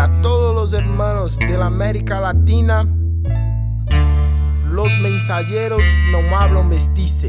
Para todos los hermanos de la América Latina, los mensageros não hablam mestice.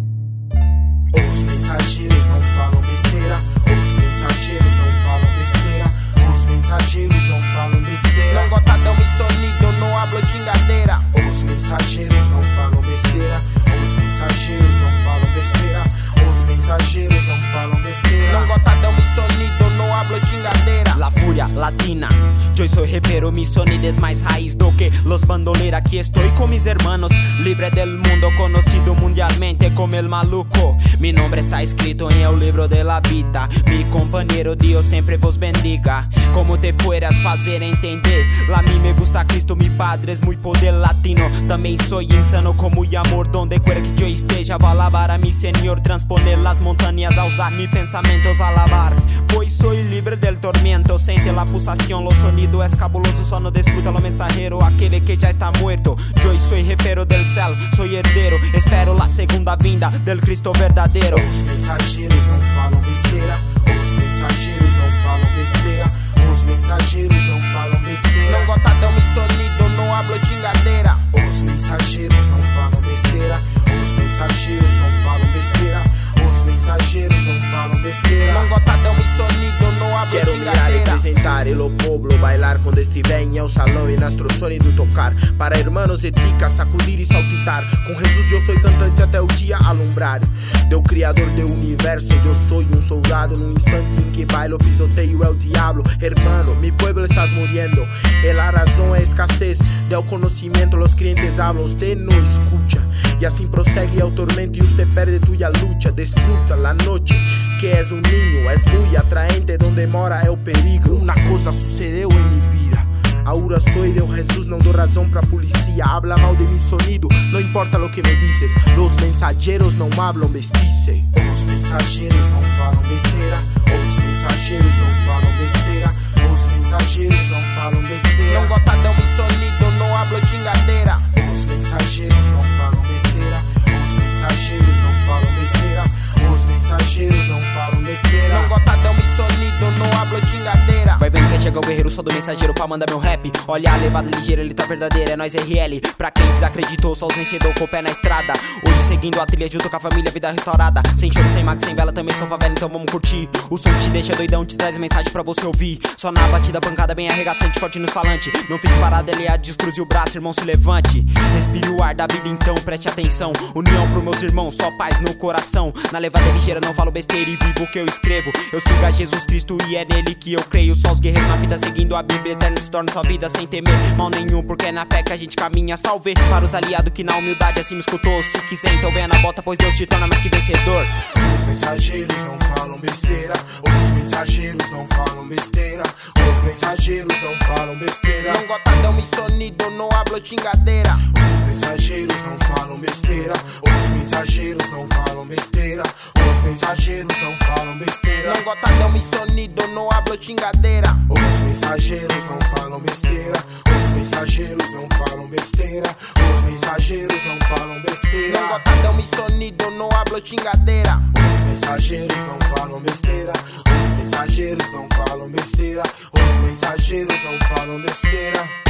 Os mensageiros não falam besteira. Os mensageiros não falam besteira. Os mensageiros não falam besteira. Não gotadão e sonido, não hablo chingadeira. Os mensageiros não falam besteira. Os mensageiros não falam besteira. Os mensageiros não falam besteira. Não gotadão e sonido, não hablo chingadeira. La furia latina, yo soy rapero, mi sonido es más raíz do que los bandoleros. Aquí estoy con mis hermanos, libre del mundo, conocido mundialmente como el maluco. Mi nombre está escrito en el libro de la vida. Mi compañero Dios siempre vos bendiga. Como te fueras fazer entender, a mí me gusta Cristo, mi padre es muy poder latino. También soy insano como el amor, donde quiera que yo esteja, voy a alabar a mi Señor, transponer las montañas a usar mis pensamientos a alabar. Pois soy libre del tormento, siente la pulsación, lo sonido es cabuloso, só no desfruta lo mensajero, aquele que já está muerto. Yo soy rapero del céu, soy herdeiro, espero la segunda vinda del Cristo verdadeiro. Os mensageiros não falam besteira. Os mensageiros não falam besteira. Os mensageiros não falam besteira. Não gotadão e sonido, não hablo chingadeira. Os mensageiros não falam besteira. Os mensageiros não falam besteira. Os mensageiros não falam besteira. Não gotadão e sonido, não hablo Quiero mirar y chingadeira. presentar el pueblo, bailar cuando estiver en el salón y nuestro sonido tocar. Para hermanos de tica, sacudir y saltitar. Con Jesús yo soy cantante até o dia alumbrar. Del criador del universo, yo soy un soldado. En un instante en que bailo, pisoteio el diablo. Hermano, mi pueblo estás muriendo. La razón es escasez del conocimiento. Los creyentes hablan, usted no escucha. Y así prosegue el tormento y usted perde tuya lucha. Disfruta la noche, que es un niño. Es muy atraente donde mora el peligro. Una cosa sucedeu em minha vida. Ahora soy de Jesús, no doy razón para policía. Habla mal de mi sonido, no importa lo que me dices. Los mensajeros não hablan mestice. Os mensageiros não falam besteira. Os mensageiros não falam besteira. Os mensageiros não falam besteira. Não gotadão e sonido, não hablo chingadeira. Os mensageiros não falam besteira. Os mensageiros não falam besteira. Os mensageiros não falam besteira. Não gotadão e sonido, não hablo chingadeira. Vai vendo que chega o guerreiro, sou do mensageiro pra mandar meu rap. Olha a levada ligeira, ele tá verdadeiro, é nós RL. Pra quem desacreditou, só os vencedor com o pé na estrada. Hoje seguindo a trilha junto com a família, vida restaurada. Sem choro, sem mago, sem vela, também sou favela, então vamos curtir. O som te deixa doidão, te traz mensagem pra você ouvir. Só na batida, pancada bem arregaçante, forte nos falantes. Não fique parado, aliado, descruze o braço, irmão, se levante. Respire o ar da vida, então preste atenção. União pros meus irmãos, só paz no coração. Na levada ligeira, não falo besteira e vivo o que eu escrevo. Eu sigo a Jesus Cristo e é nele que eu creio. Só os guerreiros na vida seguindo a Bíblia eterna se torna sua vida sem temer mal nenhum, porque é na fé que a gente caminha. Salve para os aliados que na humildade assim me escutou. Se quiser então venha na bota, pois Deus te torna mais que vencedor. Os mensageiros não falam besteira. Os mensageiros não falam besteira. Os mensageiros não falam besteira. Não gotadão e sonido, não hablo chingadeira. Os mensageiros não falam besteira. Os mensageiros não falam besteira. Os mensageiros não falam besteira. Não gotadão e sonido, não hablo chingadeira. Os mensageiros não falam besteira. Os mensageiros não falam besteira. Os mensageiros não falam besteira. Não gotadão e sonido, não hablo chingadeira. Os mensageiros não falam besteira. Os mensageiros não falam besteira. Os mensageiros não falam besteira.